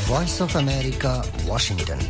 Voice of America, Washington.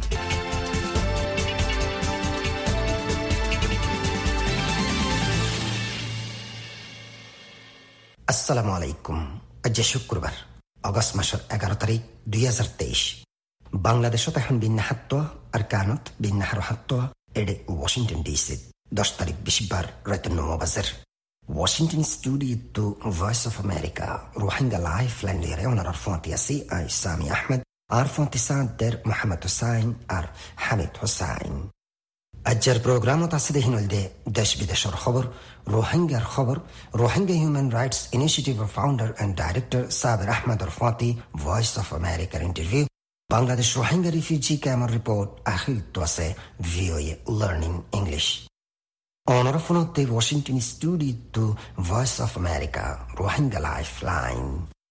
আসসালামু আলাইকুম। আজ শুক্রবার, অগস্ট মাসের 11 তারিখ 2023। বাংলাদেশত এখন বিন্যাহাত্ত আর কানত বিন্যাহার হাত্ত এডে ওয়াশিংটন ডিসি 10 তারিখ বিশবার রাত 9 বাজের। Washington studio Voice of America Rohingya life line লিরে ওনার ফন্তিয়াসি আই সামি আহমেদ আর ফন্তিসাদের মোহাম্মদ হুসাইন আর হামিদ হুসাইন। আজকের প্রোগ্রামত আছে দেহিনলদে দেশ বিদেশের খবর, রোহিঙ্গার খবর, রোহিঙ্গা হিউম্যান রাইটস ইনিশিয়েটিভের founder and director Sabir Ahmed ফন্তি ভয়েস অফ আমেরিকার ইন্টারভিউ, বাংলাদেশ রোহিঙ্গা রিফিউজি ক্যাম্পের রিপোর্ট, আখির তো আছে ভিওএ লার্নিং ইংলিশ। অনার ফোনতে Washington studio Voice of America Rohingya life line.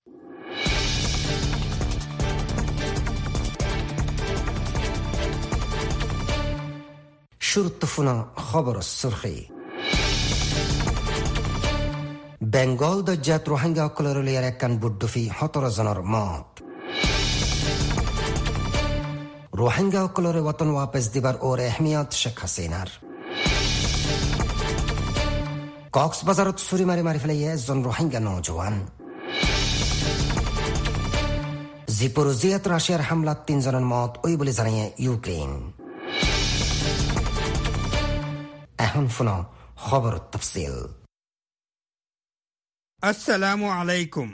শুরুত্বফুনা খবর সুরখি। বেঙ্গল দজ্জাত রোহিঙ্গা অকলরলিয়ার একান বুড্ডুফি 17 জনের মত। রোহিঙ্গা অকলরে ওয়াতন ওয়াপস দিবার ওর এহমিয়ত শেখ হাসিনার। কক্সবাজারত ছুরি মারি ফেলাইয়ে একজন রোহিঙ্গা নৌজওয়ান। জিপোরোজিয়াত রাশিয়ার হামলাত 3 জনের মত ওই বলে জানিয়ে ইউক্রেন। এখন শুনো খবর তফসিল। আসসালামু আলাইকুম।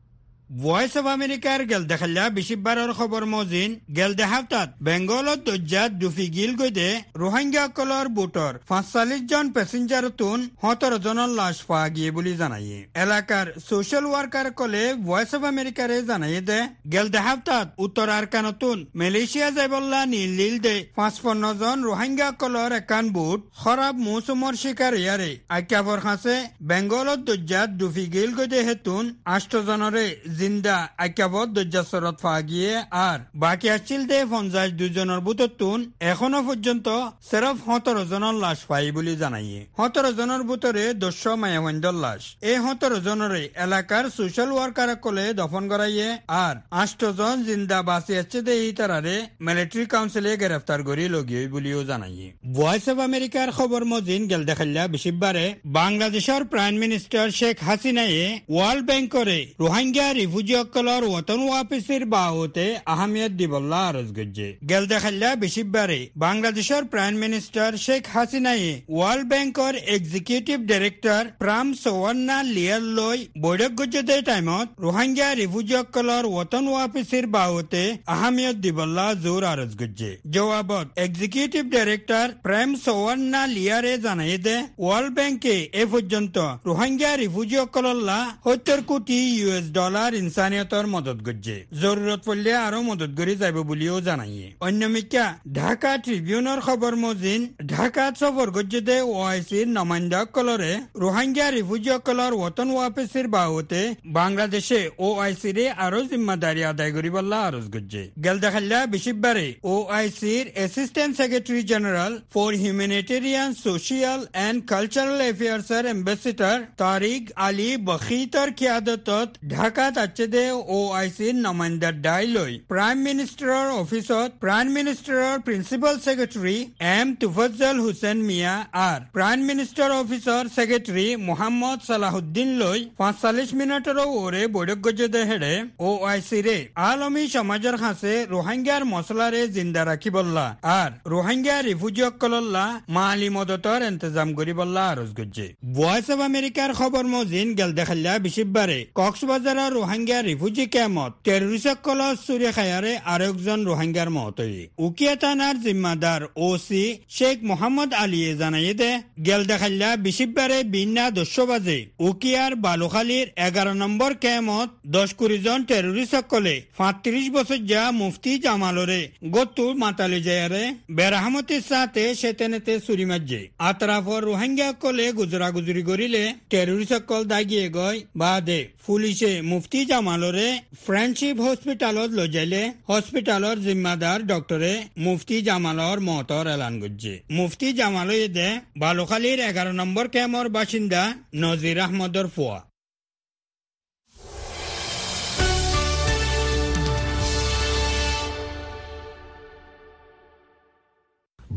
ভয়েস অফ আমেরিকার গেলদেখাল্লা বিশিববারের খবর মজিন গেলদে হাফতাত বেঙ্গলত দজ্জাত দুফি গিল গইদে রোহিঙ্গা কলর বুটর 45 জন প্যাসেঞ্জার তুন 17 জনের লাশ পাওয়া গিয়ে বলে জানাইয়ে এলাকার সোশ্যাল ওয়ার্কার কলে ভয়েস অফ আমেরিকারে জানাইয়ে দে গেলদে হাফতাত উত্তর আরকানতুন মালয়েশিয়া যাইবল্লা নীল দে 55 জন রোহিঙ্গা কলর একান বুট খরাব মৌসুমর শিকার ইয়ারে আইকাবর খাসে বেঙ্গলত দজ্জাত দুফি গিল গইদে হেতুন 8 জনরে জিন্দা আইকাবত দজ্জাসরত ফা গিয়ে আর বাকি আসছিল দে 52 জনের বুততুন এখনো পর্যন্ত সেরফ 17 জনের লাশ পাই বলে জানাইয়ে। 17 জনের বুতরে 200 মায়াবন্দর লাশ। এই 17 জনরে এলাকার সোশ্যাল ওয়ার্কার কলে দফন করাইয়ে আর 8 জন জিন্দা বাঁচি আসছে দে এই তারারে মিলিটারি কাউন্সিলে গ্রেফতার করি লগিয়ে বলেও জানাইয়ে। ভয়েস অফ আমেরিকার খবর মজিন গেল দেখাল্লা বিশিববারে বাংলাদেশের প্রাইম মিনিস্টার শেখ হাসিনায়ে ওয়ার্ল্ড ব্যাংক করে রোহিঙ্গা রিফিউজি অকলর ওয়াতন ওয়াপিসের বাওতে আহমিয়ত দিবল্লা আরজ গজ্জে। গেল দেখাল্লা বিশিববারে বাংলাদেশের প্রাইম মিনিস্টার শেখ হাসিনায়ে ওয়ার্ল্ড ব্যাংকর এক্সিকিউটিভ ডাইরেক্টর প্রাম সোয়ান্না লিয়ার লই বৈঠক গজ্জে টাইমত রোহিঙ্গা রিফিউজি অকলর ওয়াতন ওয়াপিসের বাওতে আহমিয়ত দিবল্লা জোর আরজ গজ্জে। জবাবত এক্সিকিউটিভ ডাইরেক্টর প্রাম সোয়ান্না লিয়ারে জানাই দে ওয়ার্ল্ড ব্যাংকে এ পর্যন্ত রোহিঙ্গা রিফিউজি অকলল্লা 70 কোটি US ডলার ইনসানিয়তর মদত গজ্জে। জরুরত পড়লে আরো মদত করি যাইব বলিও জানাইয়ে। অন্যমিকা ঢাকা ট্রিবিউনের খবর মজিন ঢাকা সফর গজ্জে দে ওআইসির নমাইন্দা কলরে রোহিঙ্গা রিফিউজি অকলর ওয়াতন ওয়াপিসের বাওতে বাংলাদেশে ওআইসিরে আরো জিম্মাদারি আদায় করিবল্লা আরজ গজ্জে। গেল দেখাল্লা বিশিববারে ওআইসির assistant secretary general for humanitarian social and cultural অ্যাফেয়ার্সের অ্যাম্বাসেডর তারিক আলী বখিতর কিয়াদতত ঢাকা তাচ্ছেদে ওআইসির নমাইন্দার ডাইলই প্রাইম মিনিস্টারের অফিসত প্রাইম মিনিস্টারের principal secretary M Tofazzal Hossain Mia আর প্রাইম মিনিস্টার অফিসর সেক্রেটারি মোহাম্মদ সালাহুদ্দিন লই 45 মিনিটের ওরে বৈঠক গজ্জে হেডে ওআইসি রে আলমী সমাজের কাছে রোহিঙ্গার মশলারে জিন্দা রাখিবল্লা আর রোহিঙ্গা রিফিউজি অকলল্লা মালি মদতর ইন্তজাম করিবল্লা আরজ গজ্জে। ভয়েস অফ আমেরিকার খবর মজিন গেল দেখাল্লা বিশিববারে কক্সবাজারের রোহিঙ্গা রিফিউজি ক্যাম্পত টেররিস্টসকল চুরি খায়ারে আরেকজন রোহিঙ্গার মত উকিয়া থানার জিম্মাদার ওসি শেখ মোহাম্মদ আলীয়ে জানাই দে গেল দেখাল্লা বিশিববারে বিন্না 10 বাজে উকিয়ার বালুখালীর 11 নম্বর ক্যাম্পত 10-20 জন টেররিস্টসকলে 35 বছর যা মুফতি জামালরে গত্তু মাতালি যায়ারে বেরাহমতির সাথে সেতেনেতে চুরি মারজে। আতরাফর রোহিঙ্গা কলে গুজরা গুজরি করিলে টেররিস্টসকল দাগিয়ে গয় বাদে পুলিশে মুফতি জামালরে ফ্রেন্ডশিপ হসপিটালত লৈ যাইলে হসপিটালৰ জিম্মাদার ডক্টরে মুফতি জামালর মতৰ এলান করছে। মুফতি জামালয়ে দে বালুখালীর 11 নম্বর ক্যাম্পর বাসিন্দা নজির আহমদর ফুয়া।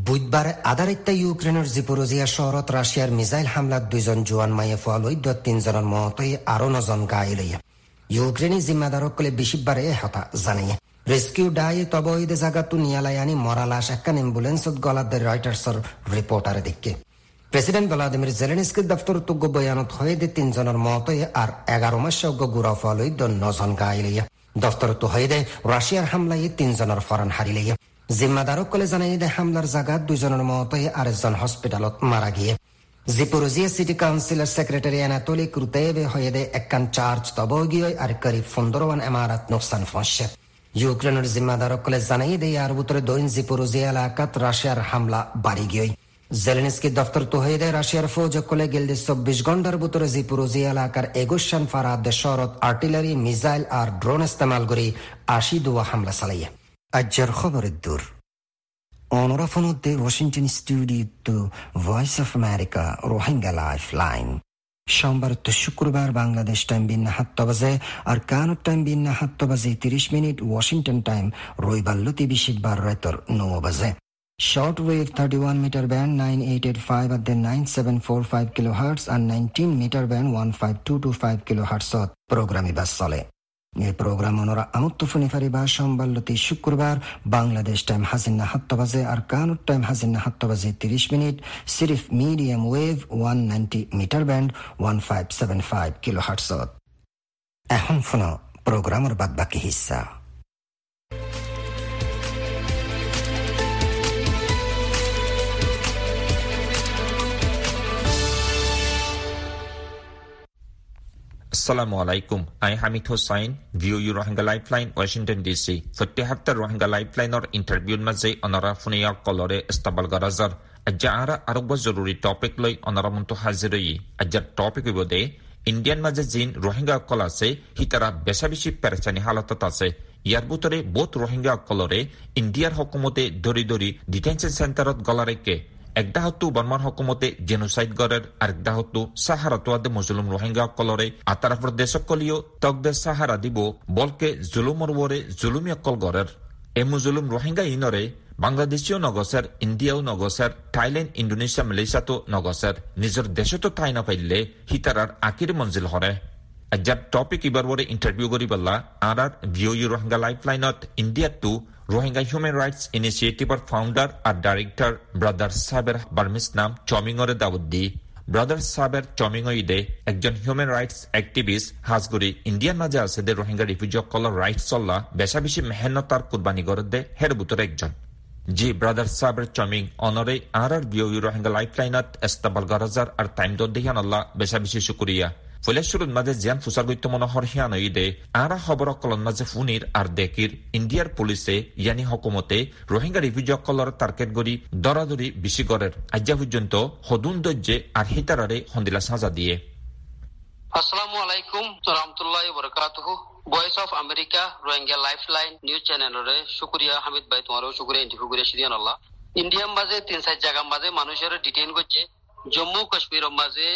বুধবাৰে আধাৰিত ইউক্ৰেইনৰ জিপোৰোজিয়া চহৰত ৰাছিয়াৰ মিছাইল হামলাত 2জন জোৱান মায়ে ফল 3জনৰ মত আৰু 9জন ঘাইল ইউক্ৰেইনী জিম্মাদাৰসকলে বিশিবাৰে হতা জানিয়ে রেস্কিউ ডাই তবইদে জাগাতু নিয়ালায়ানি মরালাশ একখান অ্যাম্বুলেন্সত গলাদের রয়টার্সর রিপোর্টারে দেখে প্রেসিডেন্ট ভ্লাদিমির জেলেনস্কির দপ্তর তুগ্য বয়ানত হয়ে 3জনের মত আর 11 মাস গুড়া ফল 9জন ঘাইল দপ্তর তো হয়ে রাশিয়ার হামলায় 3জনের ফরান হারিলে জিম্মাদারসকলে জানাই হামলার জাগাত 2জনের মত আর 1জন হসপিটালত মারা গিয়ে জিপোৰোজিয়া সিটি কাউন্সিলৰ সেক্রেটারি অ্যানাতোলি ক্রুতেভে হয়ে একখান চার্জ তবগিয়ে আর করিব 15 ইমারত নোকসান ফসছে ইউক্রেইনের জিম্মাদারসকলে জানাই ইয়ার ভিতরে দৈন জিপোৰোজিয়া এলাকাত রাশিয়ার হামলা বাড়ি গিয়ে জেলেনস্কির দপ্তর তো হয়ে রাশিয়ার ফৌজসকলে গেলদে 24 ঘণ্টার ভিতরে জিপোৰোজিয়া এলাকার 21 ফারাদ শহরত আর্টিলারি মিসাইল আর ড্রোন ইস্তেমাল করে 82 হামলা চালাইয়ে আজকের খবরের দূর অনরাফনুদ্দে Washington studio to Voice of America Rohingya lifeline সোমবার তো শুক্রবার বাংলাদেশ টাইম বিন্না 7 বাজে আর কানাডা টাইম বিন্না 7 বাজে 30 মিনিট ওয়াশিংটন টাইম রবিবার লতি বিশিবার রাতর 9 বাজে short wave 31 metre band 9885 at the 9745 kilohertz আর 19 মিটার ব্যান্ড 15225 কিলোহার্টজ প্রোগ্রামে বাস চলে এই প্রোগ্রাম ওনারা আমত্তফুনি ফারিবা সোমবারলতি শুক্রবার বাংলাদেশ টাইম হাজিনা 7 বাজে আর কানাডা টাইম হাজিনা 7 বাজে 30 মিনিট সিরিফ medium wave 190 metre band 1575 kilohertz এখন শোনো প্রোগ্রামের বাদবাকি হিস্সা Assalamu alaikum. I am Hamid Hussain, VOU Rohingya Lifeline, Washington DC. 70 Rohingya Lifeline or interview maze onara funia kolore estabal garazar. Ajja ara arogba zaruri topic loi onara muntu haziroi. Ajja topic ibode Indian maze jin Rohingya kolase hitara besabishi perechani halatat ase. ইয়ার ভিতরে বোধ রোহিঙ্গা কলরে ইন্ডিয়ার হকুমতে দরি detention সেন্টারত গলারেকে একটা হতো বর্মার হকুমতে genocide গড়ের আরেকটা হতো সাহারা তোয়াদে মুসলিম রোহিঙ্গা কলরে আতারাফর দেশকলিও তকদে সাহারা দিব বলকে জুলুমর ওরে জুলুমি অকল গড়ের এ মুসলিম রোহিঙ্গা ইনরে বাংলাদেশীয় নগসের ইন্ডিয়াও নগসের থাইল্যান্ড ইন্দোনেশিয়া মালয়েশিয়াতো নগসের নিজের দেশতো ঠাই না পাইলে হিতারার আকির মঞ্জিল হরে আজার টপিক ইবার ওরে ইন্টারভিউ করি বললা আর ভিওইউ রোহিঙ্গা লাইফলাইনত India to Rohingya human rights ইনিশিয়েটিভর ফাউন্ডার আর ডাইরেক্টর ব্রাদার সাবের বার্মিস নাম চমিংরে দাউদ্দি ব্রাদার সাবের চমিংইদে একজন হিউম্যান রাইটস অ্যাক্টিভিস্ট হাজগুড়ি ইন্ডিয়ান মাঝে আছে দে রোহিঙ্গা রিফিউজি কলর রাইটস চল্লা বেশা বেশি মেহনতার কুরবানি করে দে হের বুতর একজন জি ব্রাদার সাবের চমিং অনরে আর ভিওইউ রোহিঙ্গা লাইফলাইনত এস্তাবাল গারাজার আর টাইম দর দেখান আল্লাহ বেশা বেশি শুকরিয়া ফলে শুরুর মাঝে জিয়ান ফুসার গৈত্য মনোহর হিয়ানইদে আরা খবর অকলন মাঝে ফুনির আর দেকির ইন্ডিয়ার পুলিশে ইয়ানি হকুমতে রোহিঙ্গা রিফিউজি অকলর টার্গেট গড়ি দরাদরি বেশি গড়ের আজ্জা পর্যন্ত হদুন দজ্জে আর হিতারারে হন্দিলা সাজা দিয়ে আসসালামু আলাইকুম রাহমাতুল্লাহি ওয়া বারাকাতুহু Voice of America Rohingya lifeline news চ্যানেলরে শুকরিয়া হামিদ ভাই তোমারও শুকরিয়া ইন্টারভিউ করে শিদিয়ান আল্লাহ ইন্ডিয়ার মাঝে 3-4 জায়গা মাঝে মানুষের ডিটেইন করছে জম্মু কাশ্মীরের মাঝে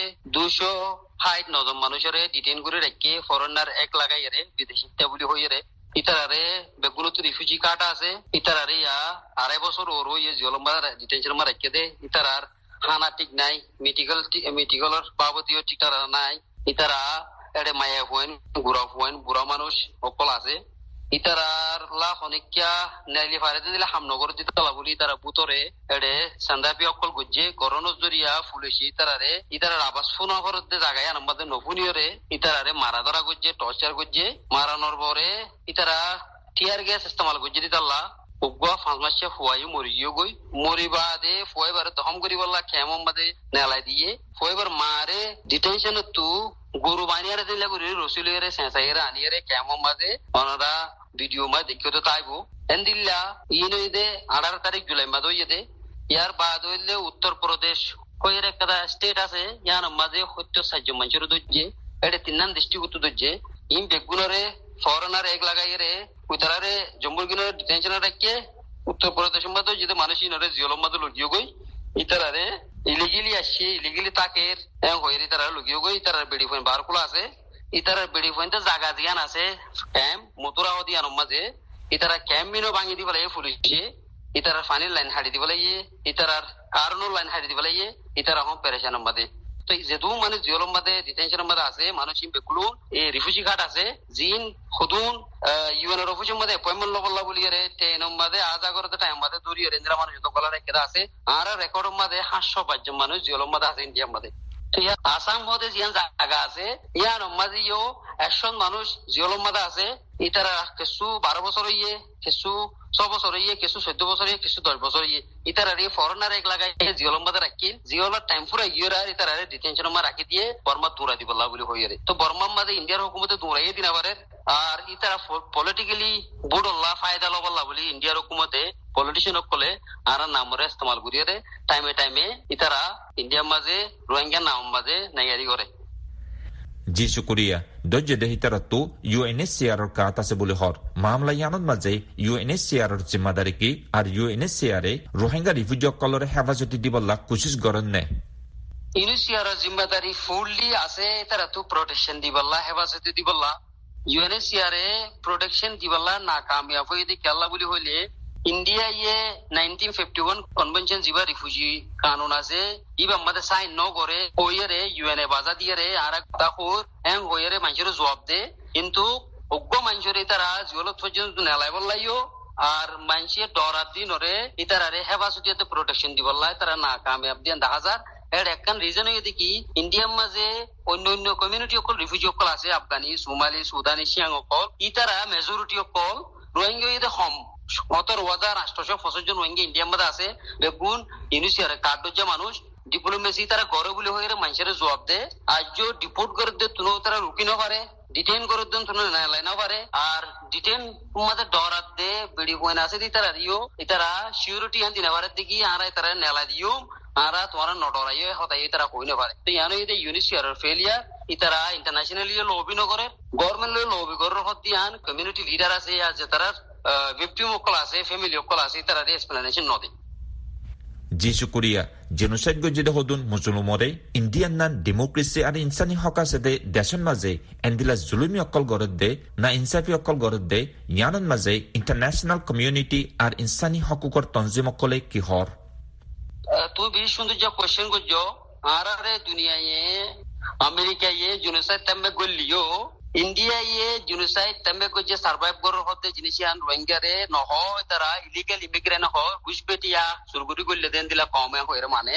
269 মানুষের ডিটেইন করে রেখে ফরেনার এক লাগাই রে বিদেশি বলি হয়ে রে ইতারারে বেগুনত রিফিউজি কার্ড আছে ইতারারে ইয়া 2.5 বছর ওর ইয়ে জলম্বা ডিটেনশন মা রেখে দে ইতারার খানা ঠিক নাই মেডিকেলের বাবদীয় ঠিকানা নাই ইতারা এড়ে মায়া হইন বুড়া মানুষ অকল আছে ইতারার লা অনেকিয়া নাইলি ফারেতে দিলে হামনগর দিতে তলা বলি তারা বুতরে এড়ে সান্দাপি অকল গজ্জে করোনার জরিয়া ফুলেছি ইতারার আবাস ফোন করতে জায়গায় আমাদের নফুনিয়রে ইতারারে মারা ধরা গজ্জে টর্চার গজ্জে মারানোর পরে ইতারা টিয়ার গ্যাস ইস্তেমাল গজ্জে দিতাল্লা উগা 5 মাসে ফুয়াই মরিও গই মরিবা দে ফুয়াইবার দহম করি বললা কেমন বাদে নেলাই দিয়ে ফুয়াইবার মারে ডিটেনশন তু গরু বানিয়ারে দিলে গরি রসুলেরে সেঁসাইরে আনিয়ারে কেমন বাদে ওনারা ভিডিও মা দেখিও তো তাইবো এন্দিল্লা ইনইদে 18 তারিখ জুলাই মাদ হইদে ইয়ার বাদ হইলে উত্তর প্রদেশ কইরে একটা স্টেট আছে ইয়ার মাঝে হত্য সাহায্য মঞ্চের দজ্জে এডে তিননান ডিস্ট্রিক্ট দজ্জে ইন বেগুনরে ফরেনার এক লাগাইরে উতারারে জম্মুগিনো ডিটেনশন রাখকে উত্তর প্রদেশ মাঝে যদি মানুষ ইনরে জিওলম মাঝে লগিও গই ইতারারে ইলিগেলি আসছে ইলিগেলি তাকের হইরে তারা লগিও গই ইতারার বেডি ফোন বার খোলা আছে ইতারার বেডি ফোনতে জায়গা দিয়ান আছে ক্যাম্প মতুরা দিয়ান মাঝে ইতারা ক্যাম্প মিনো ভাঙি দিবলে পুলিশে ইতারা ফানির লাইন হাড়ি দিবলে ইতারার কারণের লাইন হাড়ি দিবলে ইতারা হম পেরেশান মাদে তো যেদু মানে জিওলম মাদে ডিটেনশন মাদে আছে মানুষ বেকুলু এই রিফিউজি ঘাট আছে জিন খুদুন ইউএন এর অফিসের মধ্যে অ্যাপয়েন্টমেন্ট লবল্লা বলি রে টেন মাদে আজা করতে টাইম মাদে দূরি রেন্দ্রা মানুষ তো গলা রেখে আছে আর রেকর্ড মাদে 505 জন মানুষ জিওলম মাদে আছে ইন্ডিয়া মাদে তো ইয়া আসাম হতে জিয়ান জায়গা আছে ইয়ার মাদিও 100 মানুষ জিওলম মাদে আছে ইতারা কিছু 12 বছর হইয়ে কিছু 6 বছর হইয়ে কিছু 14 বছর হইয়ে কিছু 10 বছর হইয়ে ইতারা রে ফরেনার এক লাগাই জিওলম মাদে রাখি জিওলার টাইম পুরা ইয়েরা ইতারা রে ডিটেনশন মা রাখি দিয়ে বর্মা দূরা দিবল্লা বলি হইয়ে রে তো বর্মা মাদে ইন্ডিয়ার হুকুমতে দূরাইয়ে দিনা পারে আর ইতারা পলিটিক্যালি বুড়ল্লা ফায়দা লবল্লা বলি ইন্ডিয়ার হুকুমতে পলিটিশিয়ান সকলে আর নামরে ইস্তেমাল করিয়ে রে টাইমে ইতারা ইন্ডিয়ার মাঝে রোহিঙ্গা নাম মাঝে নাইয়ারি করে জি শুক্রিয়া দজ্জে দেহিতারতো ইউএনএইচসিআর এর কাত আছে বলে হর মামলা ইয়ানত মাঝে ইউএনএইচসিআর এর জিম্মাদারি কি আর ইউএনএইচসিআর এ রোহিঙ্গা রিফিউজি কলরে হেফাজতি দিবল্লা কোশিশ করেন নে ইউএনএইচসিআর এর জিম্মাদারি ফুললি আছে তারা তো প্রোটেকশন দিবল্লা হেফাজতি দিবল্লা ইউএনএইচসিআর এ প্রোটেকশন দিবল্লা না কামিয়াব হয়ে দি কেল্লা বলি হইলে ইন্ডিয়া 1951 কনভেনশন জিবা রিফিউজি কানুন আছে ইবা আমাদের সাইন ন করে ওইরে ইউএনএ বাজা দিয়ে রে আর একটা কোর এম ওইরে মানুষের জবাব দে কিন্তু অজ্ঞ মানুষের তারা জিওলত পর্যন্ত নেলাই বললাইও আর মানুষের ডরার দিন ওরে ইতারারে হেফাজতিতে প্রোটেকশন দিবল্লাই তারা না কামিয়াব দিয়ে 10,000 এর একখান রিজন হয়ে দেখি ইন্ডিয়ার মাঝে অন্য কমিউনিটি অকল রিফিউজি অকল আছে আফগানি সোমালি সুদানি শিয়াং অকল ইতারা মেজরিটি অকল রোহিঙ্গা হম 17,865 জন রোহিঙ্গা ইন্ডিয়ার মধ্যে আছে বেগুন ইউনিসিয়ার কার্ডজা মানুষ ডিপ্লোমেসি তারা গড়ে বলে হয়ে মানুষের জবাব দে আজ ডিপোর্ট করে দে তুনো তারা রুকি না পারে ডিটেইন করে দেন তুনো নেলাই না পারে আর ডিটেইন তোমাদের ডরাত দে বেড়ি কইন আছে দি তারা দিও ইতারা সিকিউরিটি আন দিনা পারে দেখি আর তারা নেলা দিও আর তোমার নডরাইও হতাই তারা কই না পারে তো ইয়ানো এই ইউনিসিয়ার ফেলিয়ার ইতারা ইন্টারন্যাশনালি লবি ন করে গভর্নমেন্ট লবি করে হতিয়ান কমিউনিটি লিডার আছে আর যে তারা ভিক্টিম অকল আছে ফ্যামিলি অকল আছে তারা এক্সপ্লেনেশন নদে জি শুক্রিয়া জেনোসাইড গজেদে হদুন মুসলমরে ইন্ডিয়ান নান ডেমোক্রেসি আর ইনসানি হক আছে দে দেশন মাঝে এন্দিলা জুলুমি অকল গরদ দে না ইনসাফি অকল গরদ দে ইয়ানন মাঝে ইন্টারন্যাশনাল কমিউনিটি আর ইনসানি হকুকর তনজিম অকলে কি হর তুই বেশ সুন্দর যা কোয়েশ্চেন করছো আর আরে দুনিয়ায় আমেরিকা জেনোসাইড তামবে গলিও ইন্ডিয়া জেনোসাইড তামবে গজে সার্ভাইভ করার হতে জিনিসিয়ান রোহিঙ্গারে নহ তারা ইলিগাল ইমিগ্রেন্ট হ ঘুষপেটিয়া সুরগুরি গল্লে দেন দিলা কমে হয়ে মানে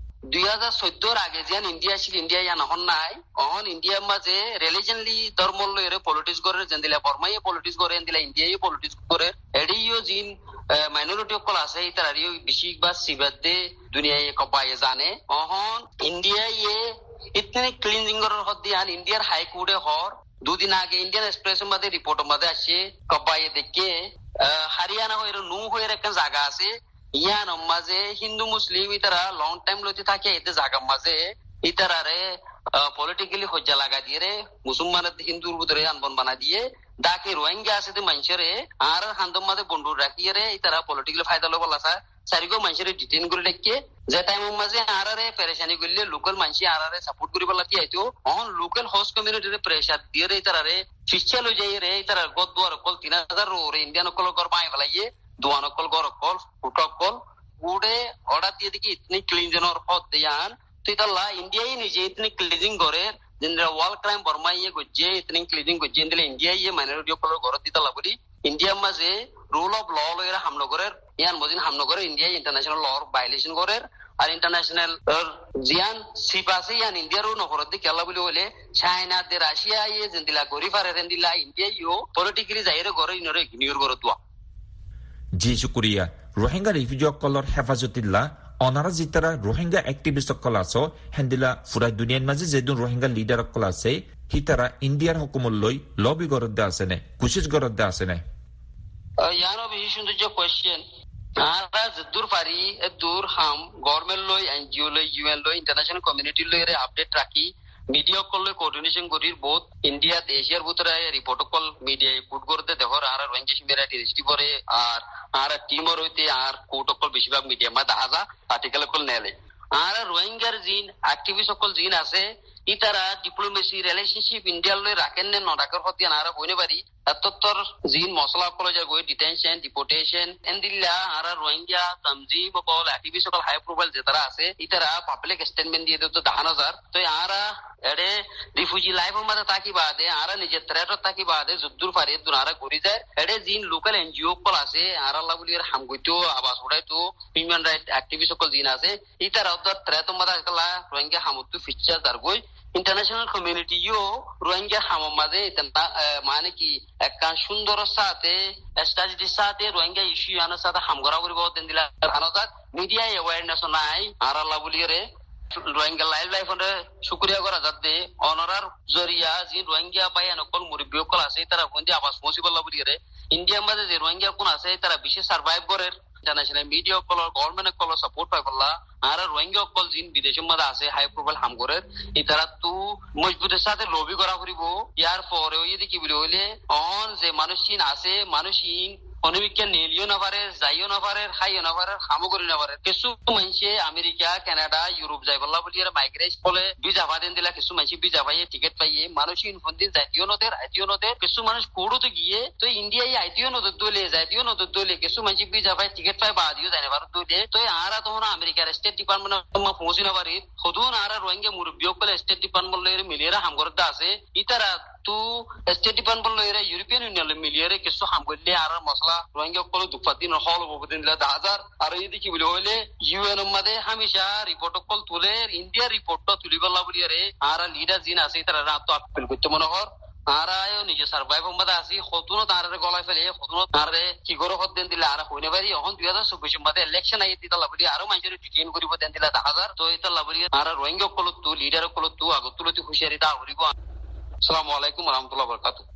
2014 আগে যেন ইন্ডিয়া ছিল ইন্ডিয়া ইয়া নহন নাই অহন ইন্ডিয়ার মাঝে রিলিজনলি ধর্ম লইরে পলিটিক্স করে যেন দিলা বর্মাইয়ে পলিটিক্স করে দিলা ইন্ডিয়াই পলিটিক্স করে এডিও জিন মাইনরিটি অকল আছে তারারিও বেশিরভাগ সিবাদে দুনিয়ায় কবায়ে জানে অহন ইন্ডিয়া ইতনে ক্লিনজিং করার হতে আন ইন্ডিয়ার হাইকোর্টে হর দুদিন আগে ইন্ডিয়ান এক্সপ্রেসের মধ্যে রিপোর্টের মধ্যে আসছে কবায়ে দেখে হারিয়ানা হয়ে নু হয়ে একটা জায়গা আছে ইয়ান মাঝে হিন্দু মুসলিম ইতারা লং টাইম লইতে থাকে এতে জায়গার মাঝে ইতারারে পলিটিক্যালি হজ্জা লাগা দিয়ে রে মুসলমানের হিন্দুর ভিতরে আনবন বানা দিয়ে ডাকে রোহিঙ্গা আছে মানুষেরে আর হান্দম মাঝে বন্ধু রাখিয়ে রে ইতারা পলিটিক্যালি ফায়দা লব লাসা সারিগো মানুষের ডিটেইন করে রেখে যে টাইমের মাঝে আরারে পেরেশানি করলে লোকাল মানুষ আরারে সাপোর্ট করিব লাগি আইতো অন লোকাল হোস্ট কমিউনিটির প্রেসার দিয়ে রে ইতারারে ফিসচাল হয়ে যায় রে ইতারা গদ দুয়ার কল 3,000 রে ইন্ডিয়ান কল গর বাই ফেলাইয়ে দুয়ান কল গর কল ফুটক কল উড়ে অর্ডার দিয়ে দেখি ইতনি ক্লিনজেনর হদ দেয়ান তো ইতাল্লা ইন্ডিয়াই নিজে ইতনি ক্লিনজিং করে যেন্দ্রা ওয়াল ক্রাইম বর্মাইয়ে গজ্জে ইতনি ক্লিনজিং গজ্জে দিলে ইন্ডিয়াই মাইনরিটি কল গর দিতাল্লা বলি ইন্ডিয়ার মাঝে রুল অফ ল লইরা হামলা করে ইয়ান মদিন হামলা করে ইন্ডিয়া ইন্টারন্যাশনাল লর ভায়োলেশন করে আর ইন্টারন্যাশনাল জিয়ান সিপ আছে ইয়ান ইন্ডিয়ারও নফরত দি কেলা বলি হলে চায়না দে রাশিয়া যেন্দিলা গরি ফারে রেন্দিলা ইন্ডিয়া পলিটিক্যালি যাইরে গরে ইনরে ইগনোর করে দুয়া জি শুক্রিয়া রোহিঙ্গা রিফিউজি কলর হেফাজতিল্লা অনারা জিতারা রোহিঙ্গা অ্যাক্টিভিস্ট কল আছো হেন্দিলা ফুরা দুনিয়ার মাঝে যেদিন রোহিঙ্গা লিডার কল আছে হিতারা ইন্ডিয়ার হুকুমত লৈ লবি গরদে আছে নে কুশিশ গরদে আছে নে ইয়ানো বেশি সুন্দর যে কোয়েশ্চেন আরা দূর পারি দূর হাম গভর্নমেন্ট লই এনজিও লই ইউএন লই ইন্টারন্যাশনাল কমিউনিটি লই রে আপডেট রাখি মিডিয়া কল লই কোঅর্ডিনেশন করি বহুত ইন্ডিয়া এশিয়ার ভিতরে রিপোর্ট কল মিডিয়া পুট করতে দেখো আর রোহিঙ্গা শিবিরা টিএসটি করে আর টিমর হইতে আর কোর্ট কল বেশিরভাগ মিডিয়া মা দাজা আর্টিকেল কল নেলে আর রোহিঙ্গার জিন অ্যাক্টিভিস্ট সকল জিন আছে ইতারা ডিপ্লোমেসি রিলেশনশিপ ইন্ডিয়ার লই রাখেন নে নরাকর হতিয়া নারা বইনে পারি তত্তর জিন মশলা কলেজ গই ডিটেনশন ডিপোর্টেশন এন্দিল্লা আর রোহিঙ্গা তামজিম সকল অ্যাক্টিভিস্ট সকল হাই প্রোফাইল যে তারা আছে ইতারা পাবলিক স্টেটমেন্ট দিয়ে দিত 10,000 তো আরা এডে রিফিউজি লাইফ মাঝে তাকি বাদে আরা নিজের থ্রেটত তাকি বাদে যদ্দুর পারে দুনারা ঘুরি যায় এডে জিন লোকাল এনজিও কল আছে আর আল্লাহ বলি হাম গইতো আবাস উড়াইতো হিউম্যান রাইট অ্যাক্টিভিস্ট সকল জিন আছে ইতারা অদর থ্রেট মাঝে কলা রোহিঙ্গা হামুতু ফিচার দার গই ইন্টারন্যাশনাল কমিউনিটি ইও রোহিঙ্গা হামম মাঝে মানে কি একটা সুন্দর সাথে স্ট্র্যাটেজির সাথে রোহিঙ্গা ইস্যু আনার সাথে হামগরা করিব দেন দিলা আনাজাত মিডিয়া অ্যাওয়ারনেস নাই আর আল্লাহ বলি রে রোহিঙ্গা লাইফ শুক্রিয়া করা যাতে অনারার জরিয়া যে রোহিঙ্গা পাই নকল মুরব্বী সকল আছে তারা বন্দি আবাস পৌঁছিবল্লা বলি রে ইন্ডিয়ার মাঝে যে রোহিঙ্গা কোন আছে তারা বিশেষ সার্ভাইভ করে ইন্টারন্যাশনাল মিডিয়া সকল গভর্নমেন্ট সকল সাপোর্ট পাই বললা আর রোহিঙ্গা সকল জিন বিদেশের মাঝে আছে হাই প্রোফাইল হাম করে তারা তো মজবুতের সাথে লবি করা করিব ইয়ার পরে ওই কি বলি হইলে অন যে মানুষহীন আছে মানুষহীন অনুবিজ্ঞান নিলিও না পারে যাইও না পারে খাইও না পারে খামো করি না পারে কিছু মানুষে আমেরিকা কানাডা ইউরোপ যাই বললা বলি মাইগ্রেট ফলে ভিসা পাতেন দিলা কিছু মানুষ ভিসা পাইয়ে টিকিট পাইয়ে মানুষহীন ফন্দিন জাতীয় নদের আইতীয় নদের কিছু মানুষ কোড়োতে গিয়ে তো ইন্ডিয়ায় আইতীয় নদর দলে জাতীয় নদর দলে কিছু মানুষ ভিসা পাই টিকিট পাই বাদিও জানে ভারত দলে তো আরা তখন আমেরিকার স্টেট ডিপার্টমেন্ট পৌঁছি না পারি সদুন আরা রোহিঙ্গা মুরব্বী সকলে স্টেট ডিপার্টমেন্ট লইরে মিলিয়ে হাম করতে আছে ইতারা তো স্টেট ডিপার্টমেন্ট লইরে ইউরোপিয়ান ইউনিয়ন মিলিয়ে কিছু হাম করলে আর মশলা রোহিঙ্গা সকল দুপাদিন হল বদিন দিলা 10,000 আর এই কি বলি হইলে ইউএন মাঝে হামেশা রিপোর্ট সকল তুলে ইন্ডিয়া রিপোর্টটা তুলিবল্লা বলিয়ে রে আর লিডার জিন আছে তারা তো আপিল করতে মনে হর আর নিজে সার্ভাইভ মাঝে আসি হতুন তার গলায় ফেলে হতুন তার কি করে হত দেন দিলে আর হইনে পারি এখন 2024 মাঝে ইলেকশন আই দিতা লাবলি আরো মানুষের ডিটেইন করিব দেন দিলা 10,000 তো এটা লাবলি আর রোহিঙ্গা সকল তো লিডার সকল তো আগত তুলতি হুঁশিয়ারি দা করিব। আসসালামু আলাইকুম ওয়া রাহমাতুল্লাহি ওয়া বারাকাতুহু।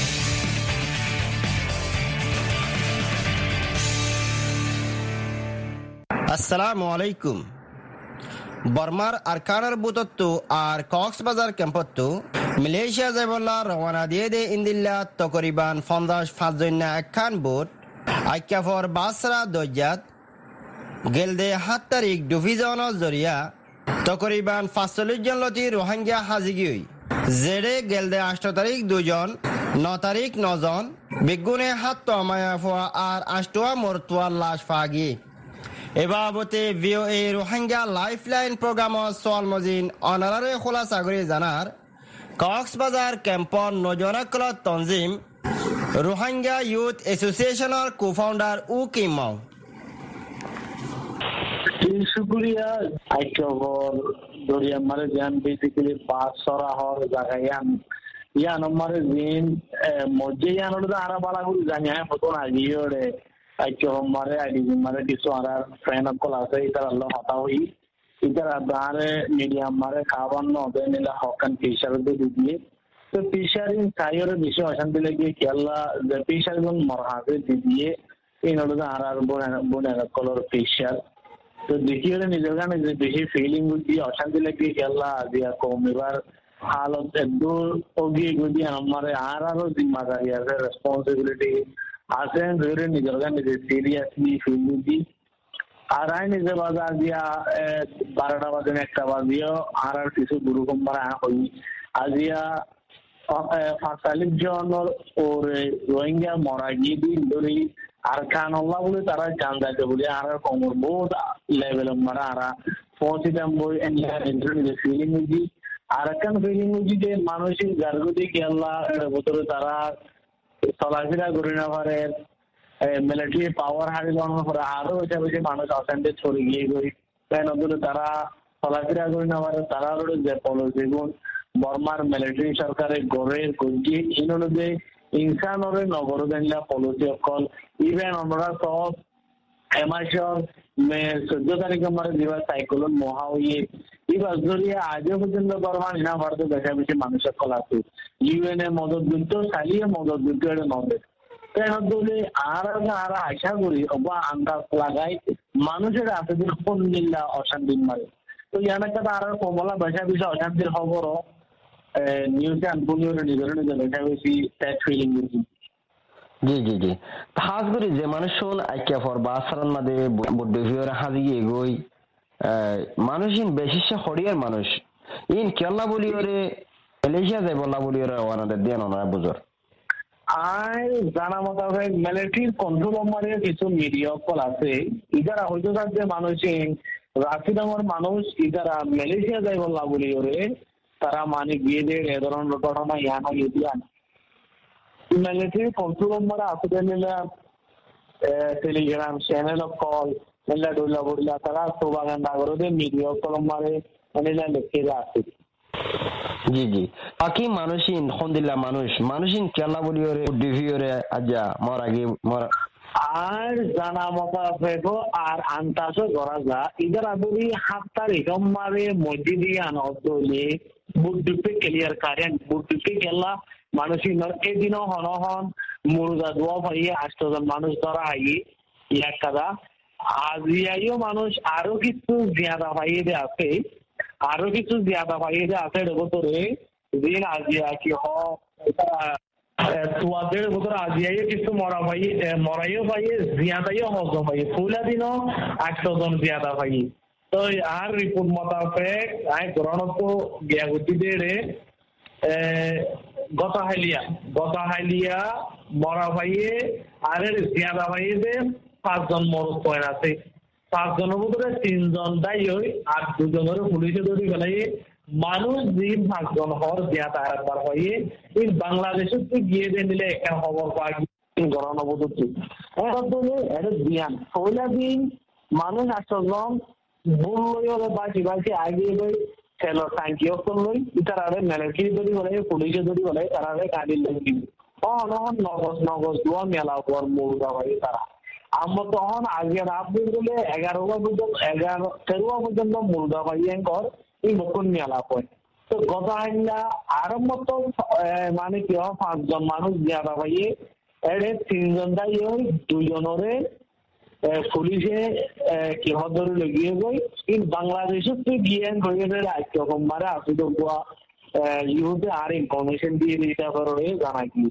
আসসালামু আলাইকুম। বর্মার আরকানার বুতত্তু আর কক্সবাজার ক্যাম্পত্তু মালয়েশিয়া যাইবল্লা রওনা দিয়ে দে ইন্দিল্লা তকরিবান 55 জন্য একখান বুট আইক্যাফর বাসরা দজ্জাত গেলদে 7 তারিখ ডিভিজনের জরিয়া তকরিবান 45 জন লতি রোহিঙ্গা হাজিগিই জেডে গেলদে 8 তারিখ 2 জন 9 তারিখ 9 জন বেগুনে হাত মায়া ফোয়া আর 8টা মরতুয়া লাশ ফাগি এবাবতে ভিওএ রোহিঙ্গা লাইফলাইন প্রোগ্রামত সোয়াল মজিন অনারারে খোলাসা করে জানার কক্সবাজার ক্যাম্পর নজরাকল তনজিম রোহিঙ্গা ইউথ এসোসিয়েশনের কো-ফাউন্ডার উ কিমাও শুক্রিয়া আইকবর দরিয়া মারে জান বেসিক্যালি পাস সরা হর জায়গায়ান ইয়ান মারে জিন মজে ইয়ান ওটা আরা বালা গুলো জানি হ্যাঁ মতন আগিয়ে আইকে মারে আইডি মারে কিছু আর ফ্রেন্ড কল আছে ইতার আল্লাহ হতা হই ইতার দাঁড়ে মিডিয়াম মারে খাবার নদে নিলা হকান ফিশার দিয়ে তো ফিশারিং সাইয়ের বিষয় অশান্তি লেগে কেলা যে ফিশার গুন মরহাতে দিয়ে এই নদে আর বনে কলর ফিশার তো দেখিয়ে নিজের গানে যে বেশি ফিলিং দিয়ে অশান্তি লেগে কেলা দিয়া কম এবার হালত দূর ওগিয়ে গুদি আমারে আরো জিম্মাদারি আছে রেসপন্সিবিলিটি আসেন ধরে নিজের গানে যে সিরিয়াসলি ফিল দিই আর আই নিজে বাজার দিয়া 12টা বাজে 1টা বাজিও আর কিছু গুরু কম্বার হই আজিয়া 45 জনের ওরে রোহিঙ্গা মরা গিয়ে দিন ধরে আর খান আল্লাহ বলে তারা জান যাইতে বলে আর কমর বহুত লেভেল মারা আর পৌঁছিতাম বই এন্ড ফিলিং দিই আর কান ফিলিং দিই যে মানসিক গার্গদি কে আল্লাহ ভিতরে তারা চলাফেরা করে না পারে মিলিটারি পাওয়ার হারিয়ে পরে আরো বেশি মানুষ অশান্তি ছড়িয়ে গিয়ে গই কেন তারা চলাফেরা করে না পারে তারা যে পলিসি গুণ বর্মার মিলিটারি সরকারের গড়ে গজিয়ে ইনলে ইনসানরে নগর দেনলা পলিসি অকল ইভেন আমরা সব এমাসর 14 তারিখ আমার দিবা সাইক্লোন মহা হইয়ে এবার জরিয়া আজও পর্যন্ত বর্মা না ভারতে দেখা বেশি মানুষের কল আছে ইউএন এ মদত দিত সালিয়ে মদত দিত এটা নবে কেন বলে আর আশা করি বা আন্দাজ লাগাই মানুষের আছে যে কোন মিল্লা অশান্তি মারে তো ইয়ানা কথা আর কমলা বেশা বেশি অশান্তির খবর নিউজে আনপুনিও নিজের নিজের বেশা বেশি ট্যাক্স ফিলিং করছি জি জি জি খাস করে যে মানুষ আইকিয়া ফর বাসারান মাদে বড্ডে ভিওর হাজি এগোই মানুষিন বেশিসে হরিয়ার মানুষ ইন কেল্লা বলি ওরে মালয়েশিয়া যাই বলা বলি ওরা ওনাদের দিয়ে ওনারা বুঝর আর জানা মোতাবেক মিলিটারির কন্ট্রোল নম্বরে কিছু মিডিয়া কল আছে ইদারা হয়তো থাকবে মানুষের রাশিদামর মানুষ ইদারা মালয়েশিয়া যাই বলা বলি ওরে তারা মানে গিয়ে দিয়ে এ ধরনের ঘটনা ইয়ানো ইদিয়ান মিলিটারির কন্ট্রোল নম্বরে আছে নিলে টেলিগ্রাম চ্যানেল কল নিলে ডুলা বুড়লা তারা প্রোপাগান্ডা করে মিডিয়া কল নম্বরে নিলে লিখে আছে জি জি বাকি মানুষিন হন্দিল্লা মানুষিন কেলা বলি ওরে ডিভি ওরে আজ্জা মরা আর জানা মোতাবেক আর আন্তাজও করা যা ইদার আদরি 7 তারিখ মারে মসজিদে আনলে বুদ্ধকে ক্লিয়ার করেন বুদ্ধকে গেলা মানুষিন এদিনও হনহন মুরগা দোয়া ভাইয়ে 8জন মানুষ ধরা হয় এক কাদা আজিয়াইও মানুষ আরো কিছু জিয়াদা ভাইয়ে আছে আরো কিছু জিয়াদা ভাইয়ে আছে ভেতরে দিন আজিয়া কি তোয়াদের ভেতরে আজিয়াইও কিছু মরাইও ভাইয়ে জিয়াদাইও হজ ভাইয়ে ফুলা দিনও 8জন জিয়াদা ভাইয়ে তো আর রিপোর্ট মোতাবেক আই গ্রহণত গিয়াগুতিদের গতাহাইলিয়া মরা ভাইয়ে আর জিয়াদা ভাইয়ে 5জন মরদ পয়েন্ট আছে 5জনের ভিতরে 3জন দায়ী আর 2জনের পুলিশে ধরে গেলে মানুষ যে 5জন হর জিয়াদা একবার হয়ে এই বাংলাদেশে গিয়ে দিলে একটা খবর পাওয়া গণনবদতি এটা জিয়ান পয়লা দিন মানুষ 8জন বলল বাকি আগে খেলো ট্যাঙ্কিও করলো তারা মিলিটারি ধরি বলে পুলিশে ধরি বলে তারা গাড়ি লাগি অনহন নগজ দোয়া মেলা পর মুরগা ভাই তারা আমরা তখন আগে রাত বলে 13 পর্যন্ত মুরগা ভাই কর এই নতুন মেলা পয় তো গত আইনা আরম্ভ তো মানে কি 5জন মানুষ জিয়াদা ভাইয়ে এড়ে 3জন দায়ী 2জনরে পুলিশে কি হদরে লগিয়ে গই ইন বাংলাদেশে তো গিয়ে হয়ে রাজ্য কমারে আসি তো ইউতে আর ইনফরমেশন দিয়ে দিতে পারে জানা কি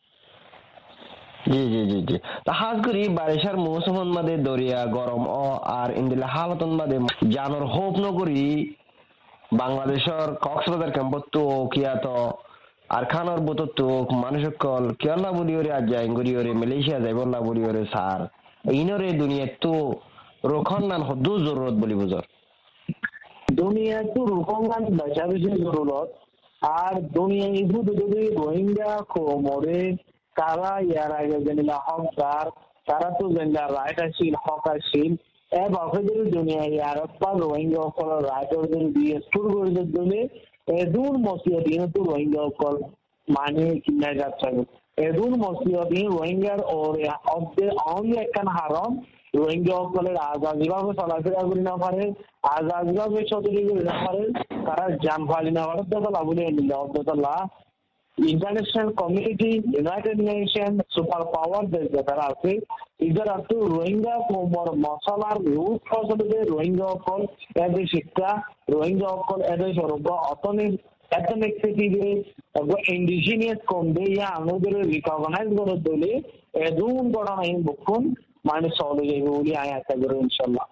জি জি জি জি হাজ করি বারিশার মৌসুমন মাদে দরিয়া গরম ও আর ইন্দিলা হালতন মাদে জানোর হোপ নগরী বাংলাদেশের কক্সবাজার ক্যাম্পত কিয়াত আর খানোর বতত মানুষকল কেলা বলি ওরে আজ যায় গড়ি ওরে মালয়েশিয়া যাই বললা বলি ওরে স্যার ইনরে দুনিয়া তো রোখনান হদ্দু জরুরত বলি বুঝর দুনিয়া তো রোখনান বাঁচা বেশি জরুরত আর দুনিয়া ইহুদ যদি রোহিঙ্গা কোমরে তারা ইয়ার আগে জানিলা হকদার তারা তো জানিলা রাইট আসিল হক আসিল এ বাফেদের দুনিয়া ইয়ার পা রোহিঙ্গা কল রাইটর দিয়ে স্টোর করে দিলে এদুর মসিয়া দিন তো রোহিঙ্গা কল মানে কিনা যাচ্ছে এদুর মসিয়া দিন রোহিঙ্গার ওর অব্দে অনলি একখান হারম রোহিঙ্গা কলের আজাদিভাবে চলাফেরা করি না পারে আজাদিভাবে চতুরি করি না পারে তারা জান ফালি না পারে তো লাভুলে নিল অব্দুল্লাহ international community United Nation super power দেশ যারা আছে ইদার তো রোহিঙ্গা কোমর মশলার রুট ফসলে রোহিঙ্গা অকল এদের শিক্ষা রোহিঙ্গা অকল এদের সর্ব অতনিক এথনিসিটি ইন্ডিজিনিয়াস কমবে ইয়া আমাদের রিকগনাইজ করে দিলে এদুন বড় আইন বকুন মানে চলে যাবে বলে আমি আশা করি ইনশাআল্লাহ।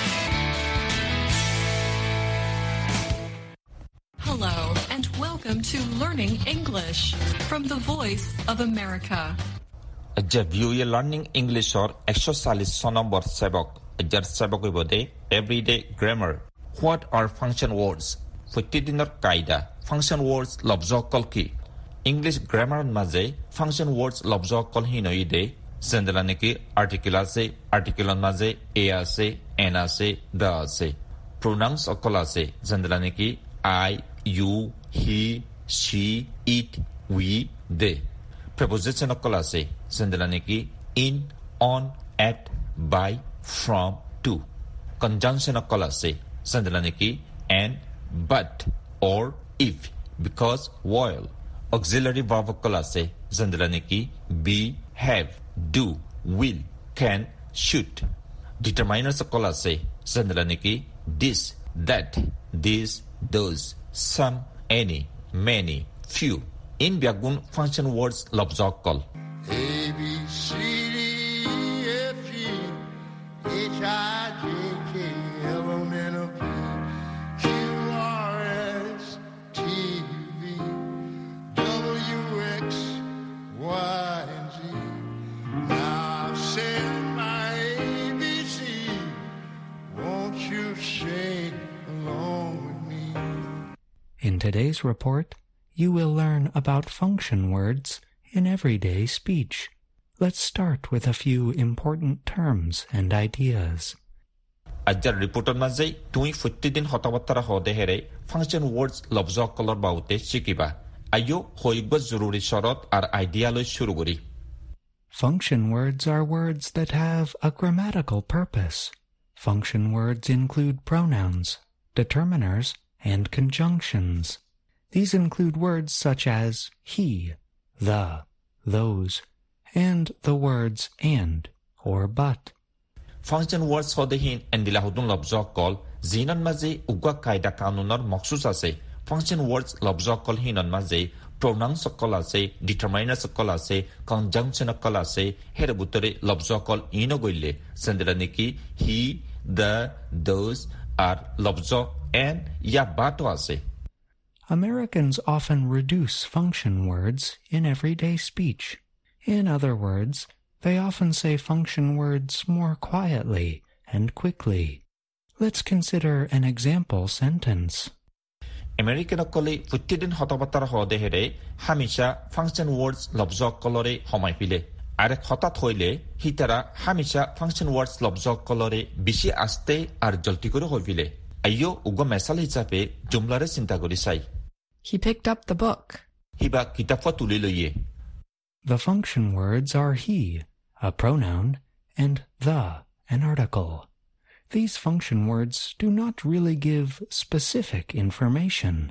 Hello and welcome to Learning English from the Voice of America. View Learning English or exercise number 7. Sebok ibode everyday grammar. What are function words? Futidinor kaida. Function words lobzokol ki. English grammar maze function words lobzokol hinoide. Sendalaniki article ase, article maze a ase, n ase, the ase. Pronouns okol ase. Sendalaniki I, you, he, she, it, we, they. Preposition okol ase. Sendalaniki in, on, at, by, from, to. Conjunction okol ase. Sendalaniki and, but, or, if, because, while. Auxiliary verb okol ase. Sendalaniki be, have, do, will, can, should. Determiners okol ase. Sendalaniki this, that, this, those, some, any, many, few. In Byagun function words lobzokol. A, B, C, D, F, G, H, I, J, K, L, M, N, O, today's report, you will learn about function words in everyday speech. Let's start with a few important terms and ideas. Ajar reporter mazai tui futtidin hotawattara hodehere function words lobzok color baute shikiba. Ayo hoigba zururi shorot ar idea lo shuru gori. Function words are words that have a grammatical purpose. Function words include pronouns, determiners, and conjunctions. These include words such as he, the, those, and the words and or but. Function words hodehin endilahudun lobzok kol zinan maze ugwa kaida kanunor maksus ase. Function words lobzok kol hinan maze pronouns kol ase, determiners kol ase, conjunction kol ase, herebutore lobzok kol ino goile. Sendelaniki he, the, those are lobzok and ya bato ase. Americans often reduce function words in everyday speech. In other words, they often say function words more quietly and quickly. Let's consider an example sentence. American kole futtidin hotabatar hodehere hamisha function words lobzok kolore homai pile. Arek hotat hoile hitara hamisha function words lobzok kolore bishi aste ar jolti kore hoipile. Ayo ugo mesal hisabe jumlare sinta gori sai. He picked up the book. Hiba kitapwa tulilo ye. The function words are he, a pronoun, and the, an article. These function words do not really give specific information.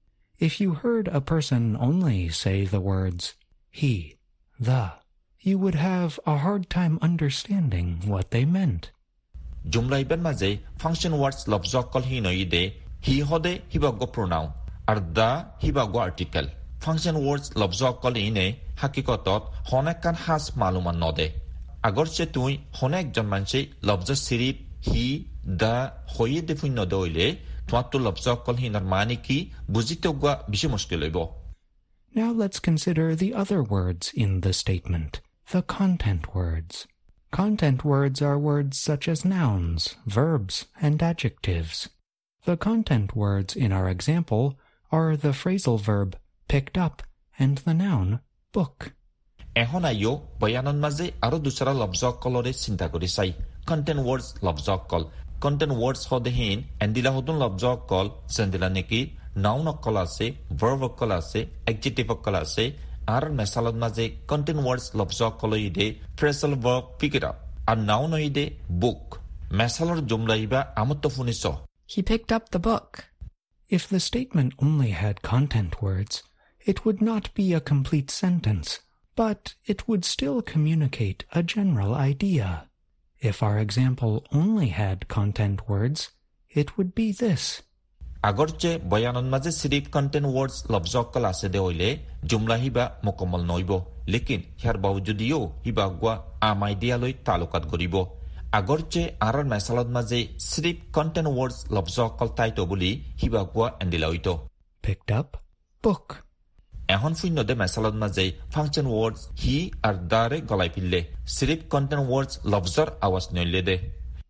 If you heard a person only say the words he, the, you would have a hard time understanding what they meant. Jumla iban maze function words lobzok kol hinoide he hode hibago pronoun ar the hibago article. Function words lobzok kol ine hakikotot honekan has maluman node. Agorche tui honek jon manche lobzo sirip he, the, hoye defin node oile tuatu lobzok kol hinar mani ki buzitogwa bishi mushkil hoibo. Now let's consider the other words in the statement, the content words. Content words are words such as nouns, verbs, and adjectives. The content words in our example are the phrasal verb picked up and the noun book. Ehon ayo bayanon maze aro dusra lobzok kolore sinta kori sai. Content words lobzok kol. Content words hodehin endila hodun lobzok kol sendila neki noun kol ase, verb kol ase, adjective kol ase. Ar mesalot maze content words lobzok koloide phrasal verb pick it up. Ar noun oide book. Mesalor jumla iba amutto funiso. He picked up the book. If the statement only had content words, it would not be a complete sentence, but it would still communicate a general idea. If our example only had content words, it would be this. Agorche bayanon maze sirip content words lobzok kol ase de oile jumla hiba mokomal noibo. Lekin her bawjudiyo hiba gwa am idea loi talukat goribo. Agorche arar mesalot maze sirip content words lobzok kol taito buli hiba gwa endiloito. Picked up book. Ehon fuino de mesalot maze function words he ar dare golai pille. Sirip content words lobzor awas noile de.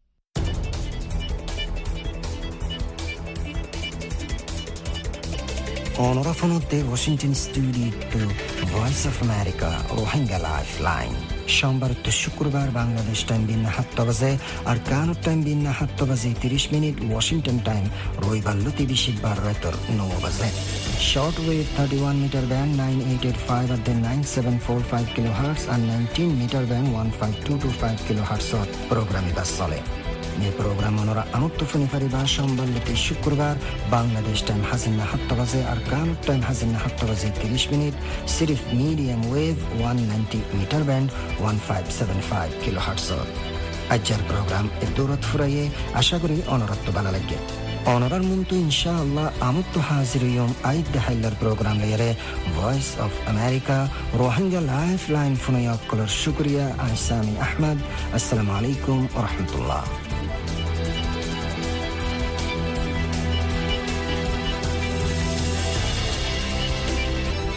Onora fonotte Washington studio to Voice of America Rohingya Lifeline. সোমবার তো শুক্রবার Bangladesh time বিন্না 7 বাজে আর Canada time বিন্না 7 বাজে 30 minute Washington time রবিবার লতি বিশিবার রাতর 9 বাজে short wave 31 metre band 9885 at the 9745 kilohertz and 19 meter band 15225 kilohertz প্রোগ্রামে বাস চলে এই প্রোগ্রাম ওনারা আমত্ত ফোনিফারিবা সোমবার লতি শুক্রবার বাংলাদেশ টাইম হাজিনা 7 বাজে আর কানাডা টাইম হাজিনা 7 বাজে 30 মিনিট সিরিফ medium wave 190 metre band 1575 kilohertz আজকের প্রোগ্রাম এদরত ফুরাইয়ে আশা করি অনরত্ব ভালো লাগে অনরার মুন্তু ইনশাআল্লাহ আমত্ত হাজির ইয়ম আইদ দেহাইলার প্রোগ্রাম লেয়ারে Voice of America Rohingya lifeline ফোনিয়া কলর শুকরিয়া আইসামি আহমদ আসসালামু আলাইকুম ওয়া রাহমাতুল্লাহ